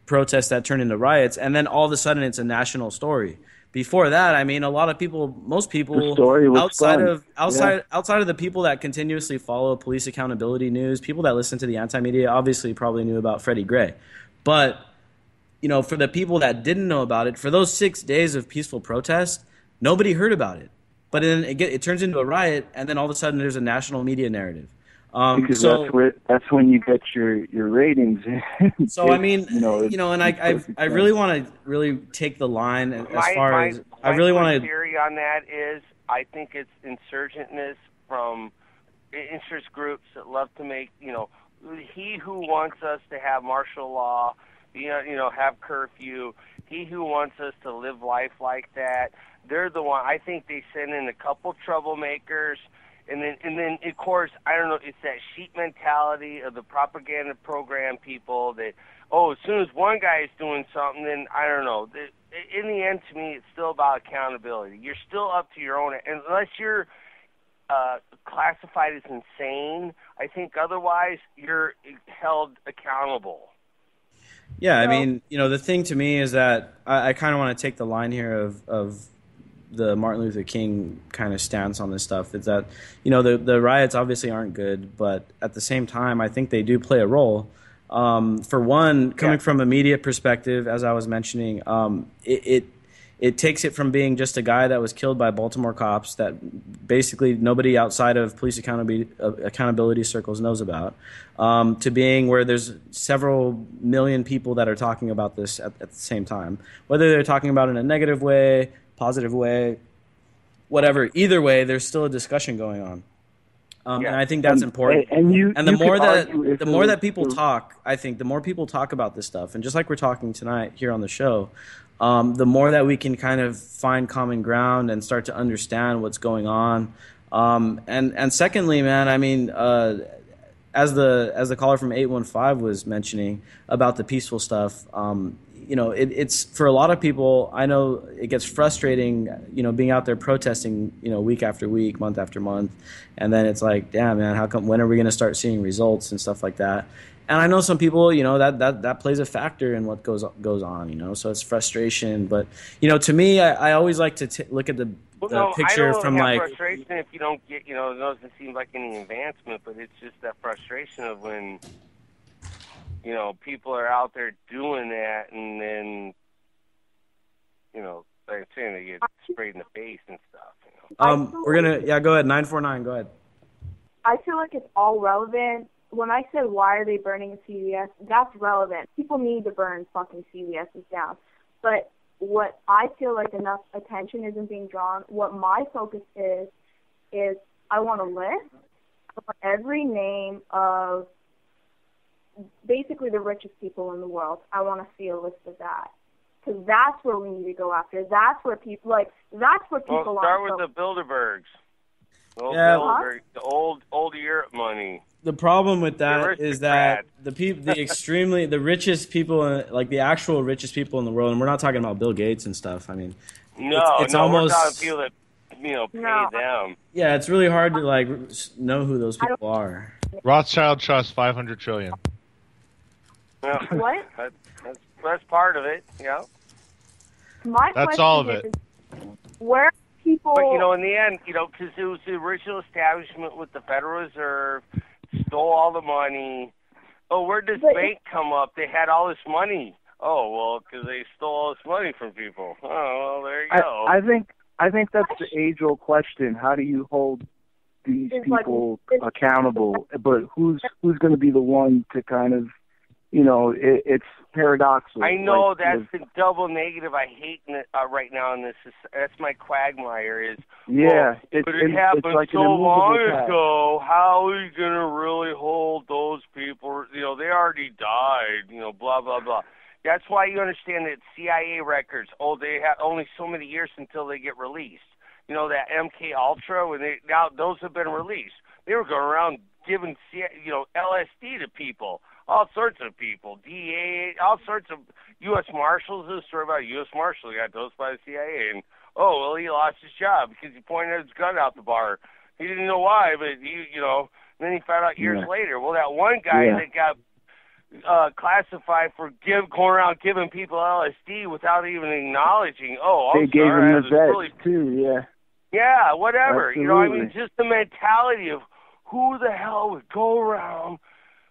protests that turn into riots, and then all of a sudden it's a national story. Before that, I mean, a lot of people, most people, outside of the people that continuously follow police accountability news, people that listen to the anti-media, obviously probably knew about Freddie Gray. But, you know, for the people that didn't know about it, for those 6 days of peaceful protest, nobody heard about it. But then it turns into a riot, and then all of a sudden there's a national media narrative. Because that's when you get your ratings. So I mean, and I really want to really take the line as far as I really want to. My theory on that is I think it's insurgentness from interest groups that love to make he who wants us to have martial law, have curfew. He who wants us to live life like that. They're the one. I think they send in a couple troublemakers. And then, of course, I don't know, it's that sheep mentality of the propaganda program people that, as soon as one guy is doing something, then I don't know. In the end, to me, it's still about accountability. You're still up to your own, unless you're classified as insane. I think otherwise you're held accountable. Yeah, I mean, the thing to me is that I kind of want to take the line here of the Martin Luther King kind of stance on this stuff. Is that, the riots obviously aren't good, but at the same time, I think they do play a role. For one, coming from a media perspective, as I was mentioning, it takes it from being just a guy that was killed by Baltimore cops that basically nobody outside of police accountability circles knows about, to being where there's several million people that are talking about this at the same time, whether they're talking about it in a negative way, positive way, whatever. Either way, there's still a discussion going on, and I think that's important. The more that people talk, I think the more people talk about this stuff, and just like we're talking tonight here on the show, the more that we can kind of find common ground and start to understand what's going on. And secondly, man, I mean, as the caller from 815 was mentioning about the peaceful stuff. It's for a lot of people, I know it gets frustrating, being out there protesting, week after week, month after month. And then it's like, damn, man, when are we going to start seeing results and stuff like that? And I know some people, that plays a factor in what goes on, so it's frustration. But, to me, I always like to look at the picture from like frustration if you don't get, it doesn't seem like any advancement, but it's just that frustration of when, people are out there doing that, and then, like I'm saying, they get sprayed in the face and stuff. We're gonna, go ahead, 949, go ahead. I feel like it's all relevant. When I said why are they burning a CVS, that's relevant. People need to burn fucking CVS's down. But what I feel like enough attention isn't being drawn, what my focus is I want a list of every name of basically the richest people in the world. I want to see a list of that. Because that's where we need to go after. That's where people, start with the Bilderbergs. The old Europe money. The problem with that is that the richest people, like the actual richest people in the world, and we're not talking about Bill Gates and stuff. I mean, it's almost, we're talking people that pay them. Yeah, it's really hard to know who those people are. Rothschild Trust, $500 trillion. Well, what? That's part of it. Yeah. That's all of it. Where people? But in the end, because it was the original establishment with the Federal Reserve, stole all the money. Oh, where did this bank come up? They had all this money. Oh, well, because they stole all this money from people. Oh, well, there you go. I think that's the age-old question. How do you hold these people accountable? But who's going to be the one to kind of, it's paradoxical. I know that's the double negative I hate right now in this. That's my quagmire is, it happened like so long ago. How are you going to really hold those people? They already died, blah, blah, blah. That's why you understand that CIA records, they have only so many years until they get released. That MK Ultra, now those have been released. They were going around giving, LSD to people. All sorts of people, DA, all sorts of U.S. Marshals. This is a story about a U.S. Marshal who got dosed by the CIA, and he lost his job because he pointed his gun out the bar. He didn't know why, but then he found out years later. Well, that one guy that got classified for going around giving people LSD without even acknowledging. Oh, they I'm gave sorry, him the vets really... too. Yeah. Yeah, whatever. Absolutely. You know, I mean, just the mentality of who the hell would go around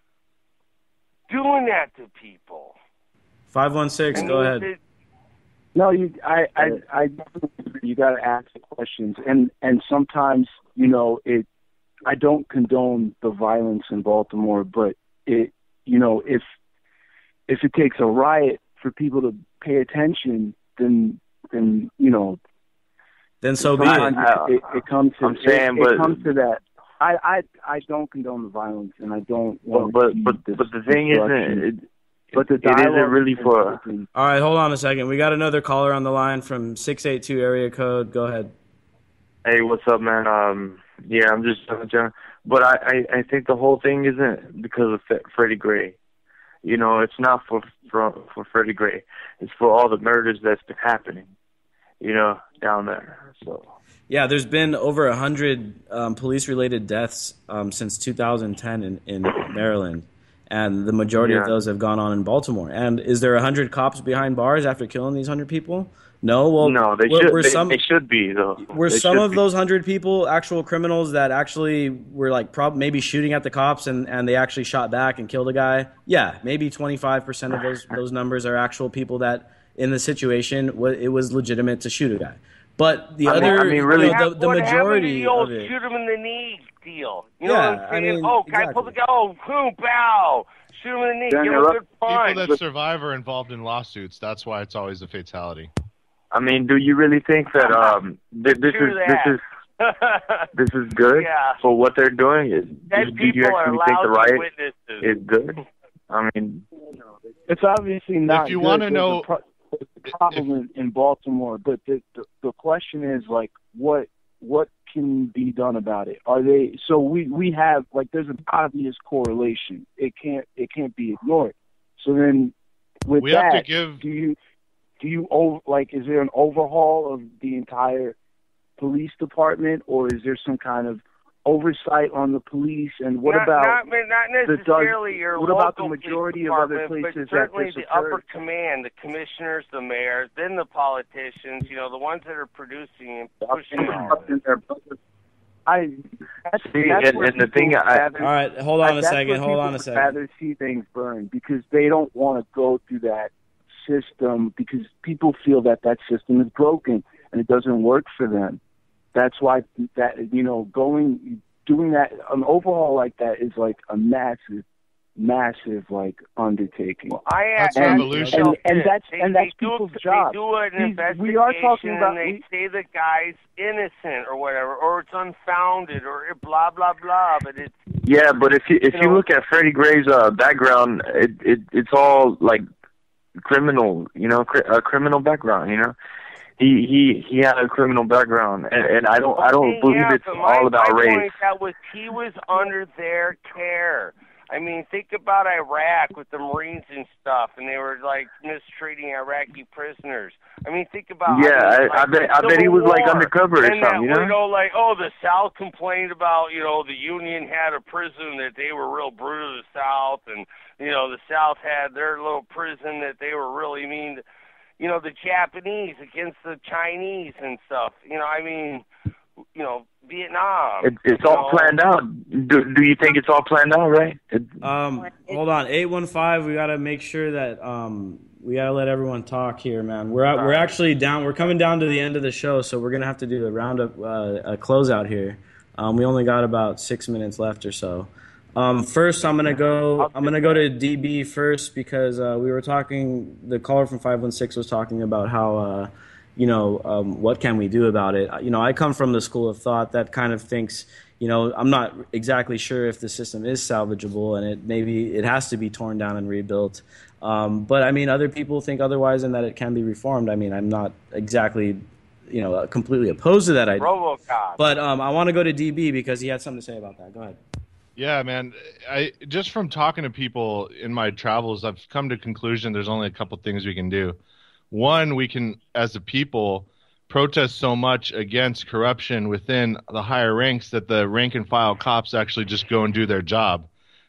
doing that to people. 516, go ahead. No, you got to ask the questions, and sometimes, you know, I don't condone the violence in Baltimore, but it, you know, if it takes a riot for people to pay attention, then you know, then so be it. It comes to it comes to that. I don't condone the violence, and I don't want but the thing isn't but the it isn't really for. All right, hold on a second. We got another caller on the line from 682 area code. Go ahead. Hey, what's up, man? Yeah, I'm just but I think the whole thing isn't because of Freddie Gray. You know, it's not for Freddie Gray. It's for all the murders that's been happening, you know, down there. So. Yeah, there's been over 100 police-related deaths since 2010 in Maryland, and the majority of those have gone on in Baltimore. And is there 100 cops behind bars after killing these 100 people? No. Well, no, they should be though. Were some of those 100 people actual criminals that actually were like maybe shooting at the cops and they actually shot back and killed a guy? Yeah, maybe 25% of those numbers are actual people that in the situation it was legitimate to shoot a guy. But the really, you know, the majority of it. Shoot him in the knee deal. You know what I'm saying? Guy pull the gun, boom, bow. Shoot him in the knee. Give him a good fine. People that survive are involved in lawsuits. That's why it's always a fatality. I mean, do you really think that this is good for what they're doing? Do you actually think the riot is good? I mean, it's obviously not. If you want to know. Problem in Baltimore, but the question is like what can be done about it? Are they so we have like there's an obvious correlation. It can't be ignored. So then with we that, have to give do you like is there an overhaul of the entire police department, or is there some kind of oversight on the police? And what about not necessarily your what local about the majority of other places but certainly that this the upper occurs? command, the commissioners, the mayors, then the politicians, you know, the ones that are producing and pushing all this. That's and the thing, all right, hold on a second. Rather see things burn because they don't want to go through that system because people feel that system is broken and it doesn't work for them. That's why that, you know, doing that, an overhaul like that is like a massive like undertaking. Well, that's revolution. And that's people's job. They do an investigation we are talking about, and they say the guy's innocent or whatever, or it's unfounded or blah blah blah. But it's but if you look at Freddie Gray's background, it's all like criminal, you know, a criminal background, you know. He had a criminal background, and I don't believe it's all about race. He was under their care. I mean, think about Iraq with the Marines and stuff, and they were like mistreating Iraqi prisoners. I mean, think about I bet he was like undercover or something, you know. You know, like the South complained about, you know, the Union had a prison that they were real brutal to the South, and you know the South had their little prison that they were really mean to, you know, the Japanese against the Chinese and stuff. You know, I mean, you know, Vietnam. It's all planned out. Do you think it's all planned out, right? Hold on, 815. We gotta make sure that we gotta let everyone talk here, man. We're actually down. We're coming down to the end of the show, so we're gonna have to do a roundup, a closeout here. We only got about 6 minutes left or so. First, I'm gonna go to DB first because we were talking. The caller from 516 was talking about how what can we do about it? You know, I come from the school of thought that kind of thinks, you know, I'm not exactly sure if the system is salvageable and maybe it has to be torn down and rebuilt. But I mean, other people think otherwise and that it can be reformed. I mean, I'm not exactly, you know, completely opposed to that idea. RoboCop. But I want to go to DB because he had something to say about that. Go ahead. Yeah, man. I just from talking to people in my travels, I've come to the conclusion there's only a couple things we can do. One, we can, as a people, protest so much against corruption within the higher ranks that the rank and file cops actually just go and do their job.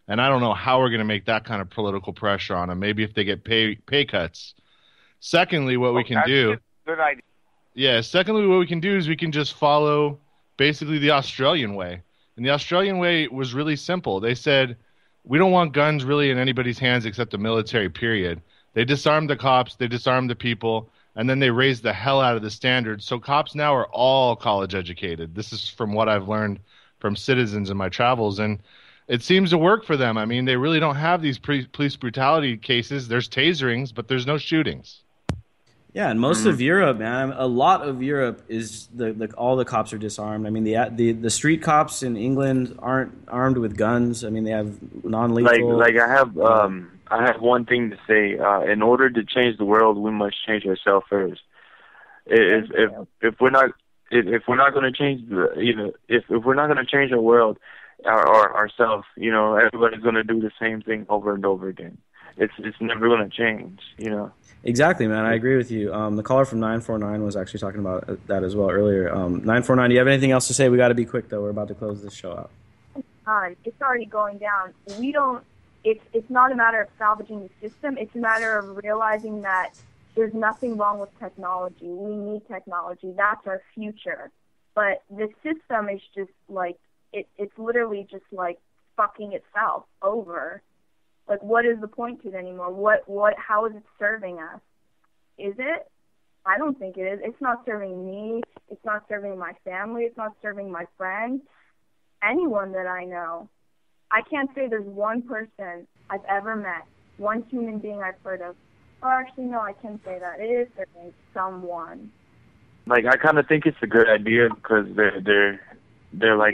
And I don't know how we're going to make that kind of political pressure on them. Maybe if they get pay cuts. Secondly, what we can do. Good idea. Yeah. Secondly, what we can do is we can just follow basically the Australian way. And the Australian way was really simple. They said, we don't want guns really in anybody's hands except the military, period. They disarmed the cops. They disarmed the people. And then they raised the hell out of the standards. So cops now are all college educated. This is from what I've learned from citizens in my travels. And it seems to work for them. I mean, they really don't have these police brutality cases. There's taserings, but there's no shootings. Yeah, and most of Europe, man, a lot of Europe is all the cops are disarmed. I mean, the street cops in England aren't armed with guns. I mean, they have non-lethal. Like I have one thing to say. In order to change the world, we must change ourselves first. If we're not going to change if we're not going to change our world, ourselves, everybody's going to do the same thing over and over again. It's never going to change, Exactly, man. I agree with you. The caller from 949 was actually talking about that as well earlier. 949, do you have anything else to say? We got to be quick, though. We're about to close this show out. It's already going down. It's not a matter of salvaging the system. It's a matter of realizing that there's nothing wrong with technology. We need technology. That's our future. But the system is just like, it's literally just like fucking itself over. Like, what is the point to it anymore? How is it serving us? Is it? I don't think it is. It's not serving me. It's not serving my family. It's not serving my friends. Anyone that I know. I can't say there's one person I've ever met, one human being I've heard of. Oh, actually, no, I can't say that. It is serving someone. Like, I kind of think it's a good idea because they're like.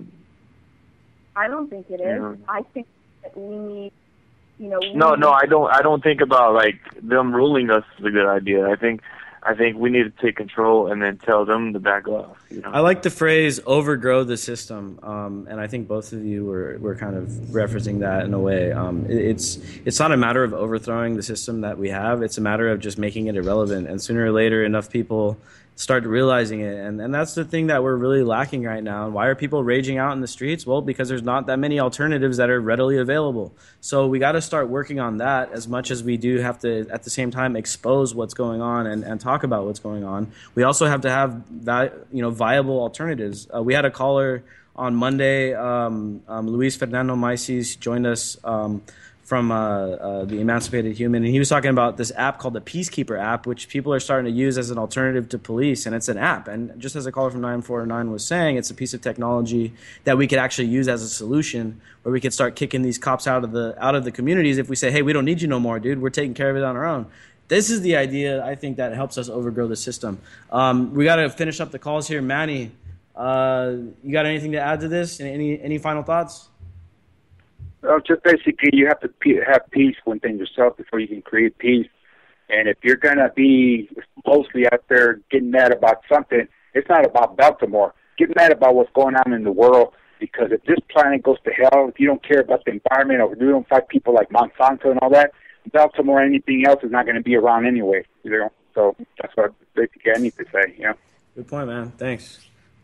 I don't think it is. I think that we need. No, I don't think about like them ruling us is a good idea. I think we need to take control and then tell them to back off. I like the phrase "overgrow the system," and I think both of you were kind of referencing that in a way. It's not a matter of overthrowing the system that we have. It's a matter of just making it irrelevant. And sooner or later, enough people start realizing it. And that's the thing that we're really lacking right now. And why are people raging out in the streets? Well, because there's not that many alternatives that are readily available. So we got to start working on that as much as we do have to, at the same time, expose what's going on and talk about what's going on. We also have to have viable alternatives. We had a caller on Monday, Luis Fernando Maisis, joined us from the Emancipated Human, and he was talking about this app called the Peacekeeper app, which people are starting to use as an alternative to police, and it's an app. And just as a caller from 949 was saying, it's a piece of technology that we could actually use as a solution, where we could start kicking these cops out of the communities if we say, hey, we don't need you no more, dude. We're taking care of it on our own. This is the idea, I think, that helps us overgrow the system. We got to finish up the calls here. Manny, you got anything to add to this? Any final thoughts? Well, just basically, you have to have peace within yourself before you can create peace. And if you're going to be mostly out there getting mad about something, it's not about Baltimore. Get mad about what's going on in the world, because if this planet goes to hell, if you don't care about the environment or you don't fight people like Monsanto and all that, Baltimore or anything else is not going to be around anyway. So that's what basically I need to say. Good point, man. Thanks.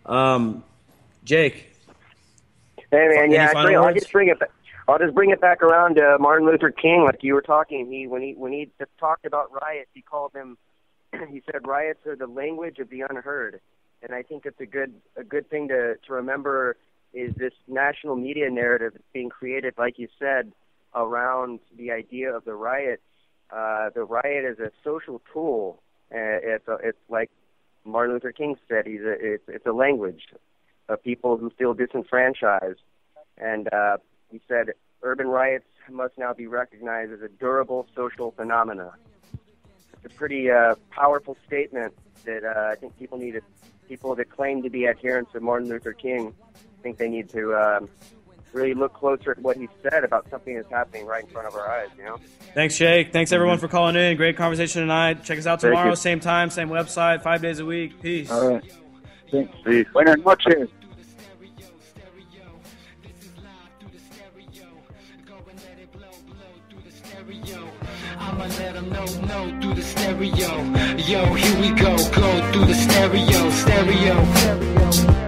Jake. Hey, man. Yeah, I'll just bring it back around to Martin Luther King, like you were talking. When he talked about riots, he called them. He said riots are the language of the unheard, and I think it's a good thing to remember is this national media narrative that's being created, like you said, around the idea of the riot. The riot is a social tool. It's like Martin Luther King said. It's a language of people who feel disenfranchised, and he said urban riots must now be recognized as a durable social phenomena. It's a pretty powerful statement that I think people that claim to be adherents of Martin Luther King, I think they need to really look closer at what he said about something that's happening right in front of our eyes. Thanks, Jake. Thanks, everyone, for calling in. Great conversation tonight. Check us out tomorrow, same time, same website, 5 days a week. Peace. All right. Thanks. Peace. Buenas noches. I'ma let them know through the stereo. Yo, here we go through the stereo.